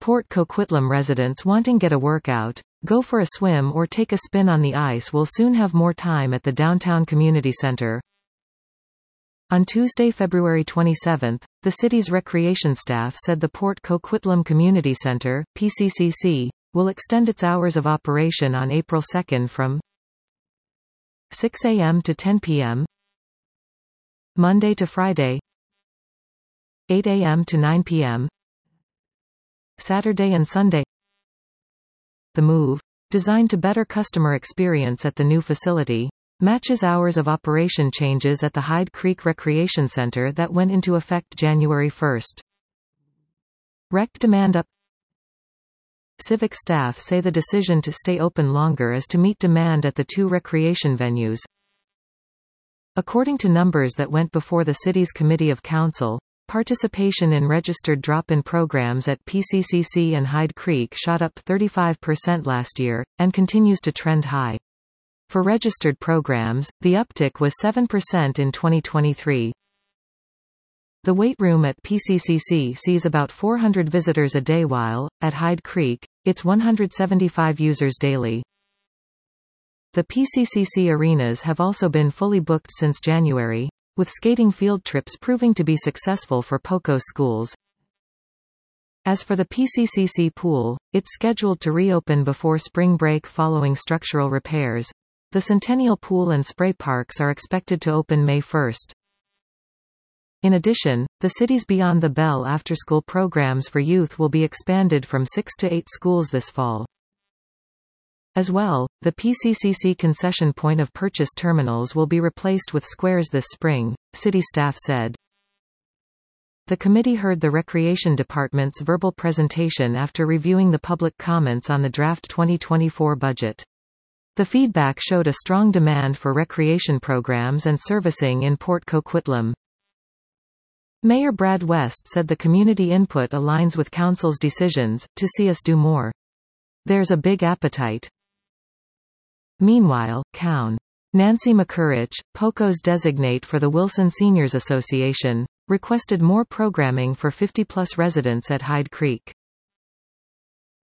Port Coquitlam residents wanting get a workout, go for a swim or take a spin on the ice will soon have more time at the downtown community center. On Tuesday, February 27, the city's recreation staff said the Port Coquitlam Community Center, PCCC, will extend its hours of operation on April 2 from 6 a.m. to 10 p.m. Monday to Friday, 8 a.m. to 9 p.m. Saturday and Sunday. The move, designed to better customer experience at the new facility, matches hours of operation changes at the Hyde Creek Recreation Center that went into effect January 1. Rec demand up. Civic staff say the decision to stay open longer is to meet demand at the two recreation venues. According to numbers that went before the city's Committee of Council, participation in registered drop-in programs at PCCC and Hyde Creek shot up 35% last year, and continues to trend high. For registered programs, the uptick was 7% in 2023. The weight room at PCCC sees about 400 visitors a day while, at Hyde Creek, it's 175 users daily. The PCCC arenas have also been fully booked since January, with skating field trips proving to be successful for POCO schools. As for the PCCC pool, it's scheduled to reopen before spring break following structural repairs. The Centennial Pool and Spray Parks are expected to open May 1. In addition, the city's Beyond the Bell after-school programs for youth will be expanded from 6 to 8 schools this fall. As well, the PCCC concession point of purchase terminals will be replaced with squares this spring, city staff said. The committee heard the Recreation Department's verbal presentation after reviewing the public comments on the draft 2024 budget. The feedback showed a strong demand for recreation programs and servicing in Port Coquitlam. Mayor Brad West said the community input aligns with Council's decisions to see us do more. There's a big appetite. Meanwhile, Coun. Nancy McCurich, POCO's designate for the Wilson Seniors Association, requested more programming for 50-plus residents at Hyde Creek.